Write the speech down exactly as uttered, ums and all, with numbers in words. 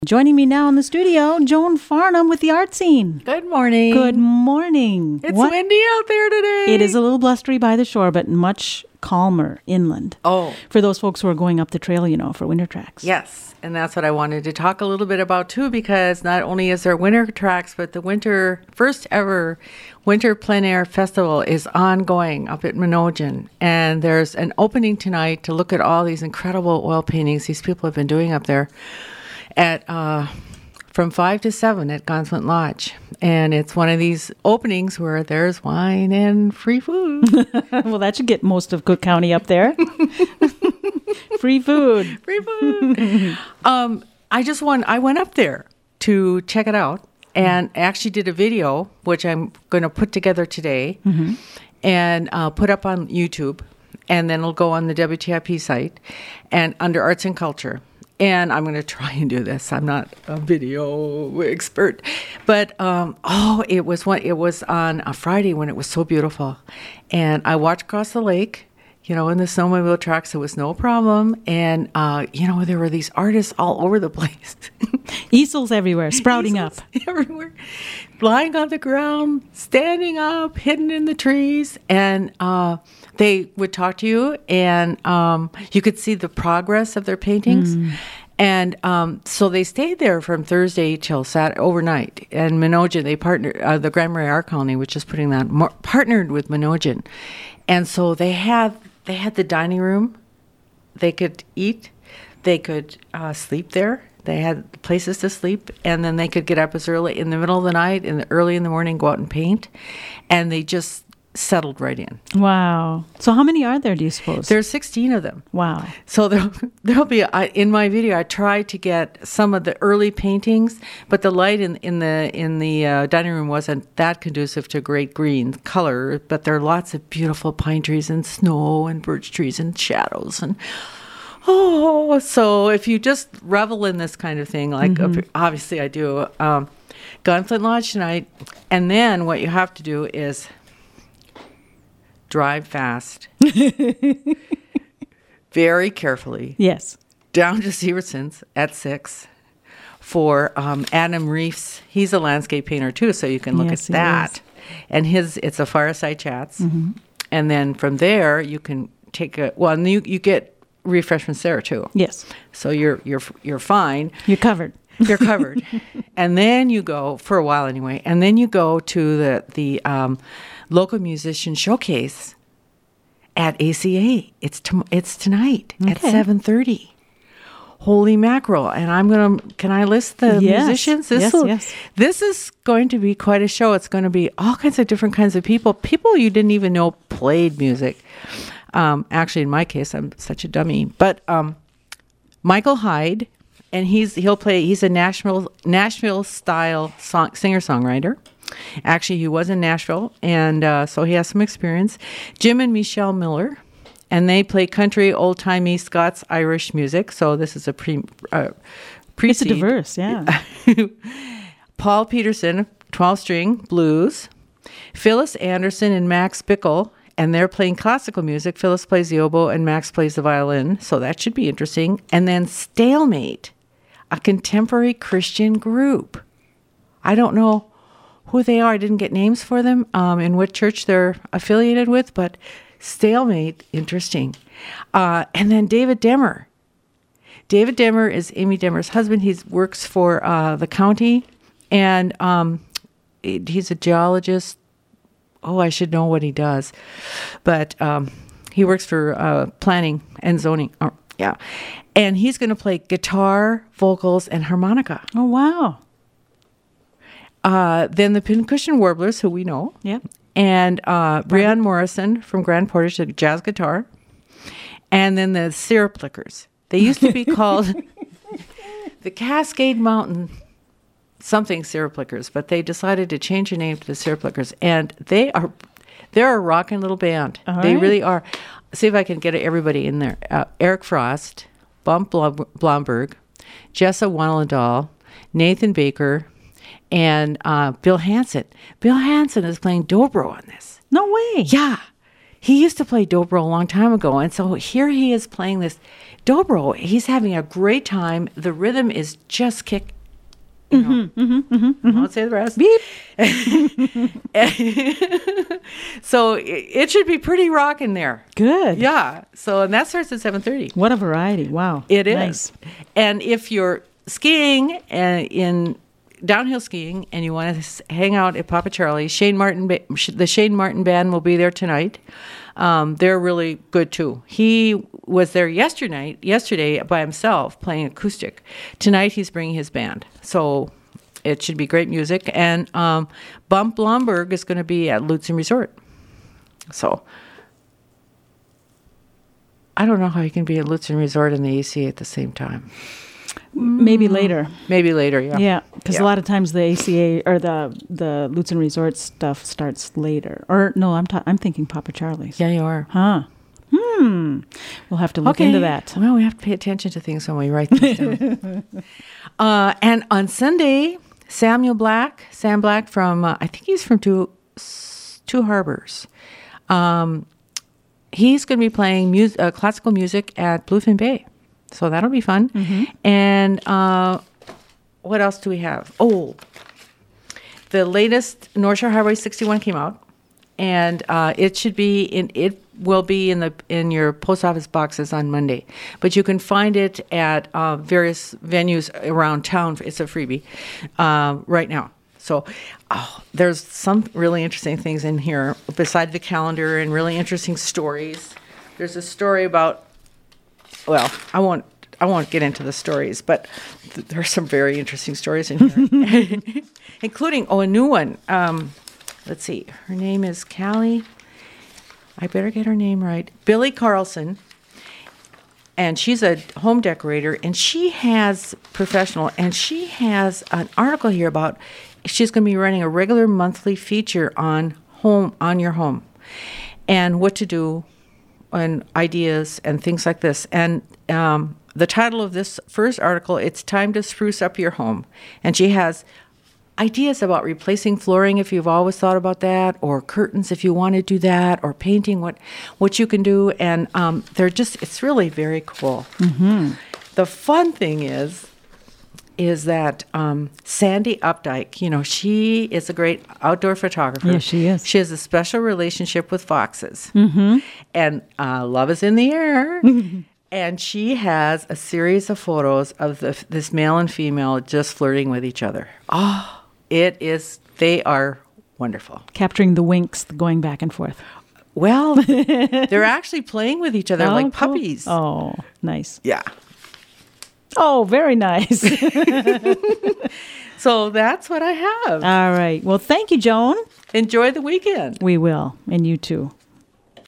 Joining me now in the studio, Joan Farnham with the Art Scene. Good morning. Good morning. It's What? windy out there today. It is a little blustery by the shore, but much calmer inland. Oh. For those folks who are going up the trail, you know, for winter tracks. Yes, and that's what I wanted to talk a little bit about too, because not only is there winter tracks, but the winter, first ever Winter Plein Air Festival is ongoing up at Menogen. And there's an opening tonight to look at all these incredible oil paintings these people have been doing up there at uh, from five to seven at Gonflint Lodge. And it's one of these openings where there's wine and free food. Well, that should get most of Cook County up there. Free food. Free food. um, I just went, I went up there to check it out and actually did a video, which I'm going to put together today mm-hmm. and uh, put up on YouTube. And then it'll go on the W T I P site and under Arts and Culture. And I'm going to try and do this. I'm not a video expert, but um, oh, it was one. It was on a Friday when it was so beautiful, and I watched across the lake. You know, in the snowmobile tracks, it was no problem, and uh, you know, there were these artists all over the place. Easels everywhere, sprouting Easels up everywhere, lying on the ground, standing up, hidden in the trees, and uh, they would talk to you, and um, you could see the progress of their paintings. Mm. And um, so they stayed there from Thursday till Saturday overnight. And Menogen, they partnered, uh, the Grand Marais Art Colony, which is putting that, more, partnered with Menogen, and so they had they had the dining room. They could eat, they could uh, sleep there. They had places to sleep, and then they could get up as early in the middle of the night and early in the morning, go out and paint, and they just settled right in. Wow. So how many are there, do you suppose? There's sixteen of them. Wow. So there'll, there'll be, I, in my video, I tried to get some of the early paintings, but the light in, in the in the uh, dining room wasn't that conducive to great green color, but there are lots of beautiful pine trees and snow and birch trees and shadows and oh, so if you just revel in this kind of thing, like mm-hmm. obviously I do, um, Gonflint Lodge tonight, and then what you have to do is drive fast, very carefully. Yes. Down to Severson's at six for um, Adam Reefs. He's a landscape painter too, so you can look yes, at that. Is. And his it's a Fireside Chats, mm-hmm. and then from there you can take a well, and you you get refreshments there too. Yes. So you're you're you're fine. You're covered. You're covered. And then you go for a while anyway, and then you go to the the. Um, local musician showcase at A C A. It's to, it's tonight okay. at seven thirty. Holy mackerel. And I'm going to, can I list the yes. musicians? This yes, will, yes. This is going to be quite a show. It's going to be all kinds of different kinds of people. People you didn't even know played music. Um, actually, in my case, I'm such a dummy. But um, Michael Hyde, and he's he'll play, he's a Nashville, Nashville style song, singer-songwriter. Actually, he was in Nashville, and uh, so he has some experience. Jim and Michelle Miller, and they play country, old-timey Scots-Irish music. So this is a pre uh, It's a diverse, yeah. Paul Peterson, twelve-string blues. Phyllis Anderson and Max Bickle, and they're playing classical music. Phyllis plays the oboe, and Max plays the violin. So that should be interesting. And then Stalemate, a contemporary Christian group. I don't know who they are. I didn't get names for them, um, and what church they're affiliated with, but Stalemate, interesting. Uh, and then David Demmer. David Demmer is Amy Demmer's husband. He works for uh, the county, and um, he's a geologist. Oh, I should know what he does. But um, he works for uh, planning and zoning. Oh, yeah. And he's going to play guitar, vocals, and harmonica. Oh, wow. Uh, then the Pincushion Warblers, who we know. Yep. And uh, Brianne Morrison from Grand Portage, a jazz guitar. And then the Syrup Lickers. They used to be called the Cascade Mountain something Syrup Lickers, but they decided to change their name to the Syrup Lickers. And they are, they're a rocking little band. All they right. really are. See if I can get everybody in there. Uh, Eric Frost, Bump Blomberg, Jessa Wannelendahl, Nathan Baker, and uh, Bill Hansen. Bill Hansen is playing dobro on this. No way. Yeah. he used to play dobro a long time ago. And so here he is playing this dobro. He's having a great time. The rhythm is just kick. You know, mm-hmm, mm-hmm, mm-hmm, I won't say the rest. Beep. So it, it should be pretty rocking there. Good. Yeah. So, and that starts at seven thirty. What a variety. Wow. It is. Nice. And if you're skiing and in downhill skiing and you want to hang out at Papa Charlie's, Shane Martin, ba- the Shane Martin Band will be there tonight. Um, they're really good too. He was there yesterday, yesterday by himself playing acoustic. Tonight he's bringing his band. So it should be great music. And um, Bump Blomberg is going to be at Lutzen Resort. So I don't know how you can be at Lutzen Resort and the A C A at the same time. Maybe later. Maybe later, yeah. Yeah, because Yeah. a lot of times the A C A or the the Lutzen Resort stuff starts later. Or no, I'm ta- I'm thinking Papa Charlie's. Yeah, you are. Huh. Hmm. We'll have to look Okay. into that. Well, we have to pay attention to things when we write things down. uh, and on Sunday, Samuel Black, Sam Black from, uh, I think he's from Two, Two Harbors. Um, he's going to be playing mus- uh, classical music at Bluefin Bay. So that'll be fun. Mm-hmm. And uh, what else do we have? Oh, the latest North Shore Highway sixty-one came out, and uh, it should be in. It will be in the in your post office boxes on Monday, but you can find it at uh, various venues around town. It's a freebie uh, right now. So oh, there's some really interesting things in here beside the calendar and really interesting stories. There's a story about. Well, I won't. I won't get into the stories, but th- there are some very interesting stories in here, including oh, a new one. Um, let's see. Her name is Callie. I better get her name right. Billy Carlson, and she's a home decorator, and she has professional, and she has an article here about she's going to be running a regular monthly feature on home on your home, and what to do. And ideas and things like this. And um, the title of this first article, It's Time to Spruce Up Your Home. And she has ideas about replacing flooring if you've always thought about that, or curtains if you want to do that, or painting, what what you can do. And um, they're just, it's really very cool. Mm-hmm. The fun thing is, is that um, Sandy Updike, you know, she is a great outdoor photographer. Yes, she is. She has a special relationship with foxes. Mm-hmm. And uh, love is in the air. And she has a series of photos of the, this male and female just flirting with each other. Oh, it is, they are wonderful. Capturing the winks going back and forth. Well, they're actually playing with each other Oh, like cool. puppies. Oh, nice. Yeah. Oh, very nice. So that's what I have. All right. Well, thank you, Joan. Enjoy the weekend. We will. And you too.